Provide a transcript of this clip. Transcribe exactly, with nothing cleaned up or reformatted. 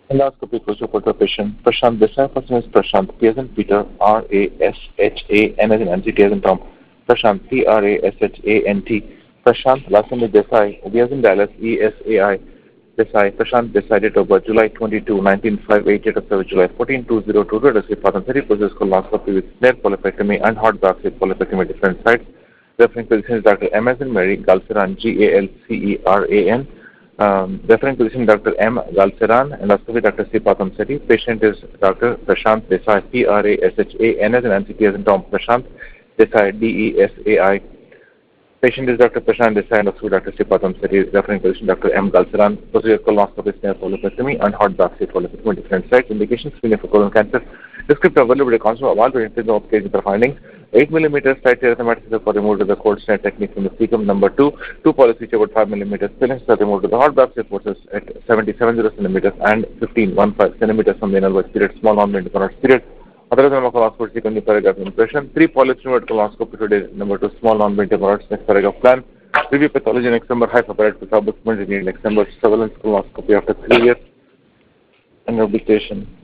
Endoscopy closure patient Prashant Desai. First name is Prashant. P as in Peter. R A S H A N as in Nancy. T as in Tom. Prashant. P R A S H A N T. Prashant. Last name is Desai. D as in Dallas. E S A I. Desai. Prashant Desai. Date of birth July twenty-second, nineteen fifty-eight. Date of service July fourteenth, two thousand two. Address Pathan. thirty process colonoscopy with snare polypectomy and hot biopsy polypectomy different sites. Referring physician is Doctor M as in Mary. Galceran. G A L C E R A N. Um, referring physician Doctor M. Galceran, endoscopy Doctor C. Patham Seti. Patient is Doctor Prashant Desai, P R A S H A N as in Nancy, T as in Tom. Prashant Desai, D E S A I. Patient is Doctor Prashant Desai, endoscopy Doctor C. Patham Seti. Referring physician Doctor M. Galceran. Procedure colonoscopy, snare polypectomy, and hot biopsy polypectomy different sites. Indications screening for colon cancer. Descriptive availability concept of all the of case with findings. eight millimeters site erythematosis for removed with the cold snare technique from the cecum. Number two, two polyps about five millimeters. Fillings are removed with the hot biopsy forces at seventy-seven centimeters and fifteen centimeters from the anal period, small non-interconnect period. Other than colonoscopy, secondary paragraph impression. Three polyps removed colonoscopy today. Number two, small non-interconnect. Next paragraph plan. Review pathology next number, hyperparate with abutment in next number, surveillance colonoscopy after three years and publication.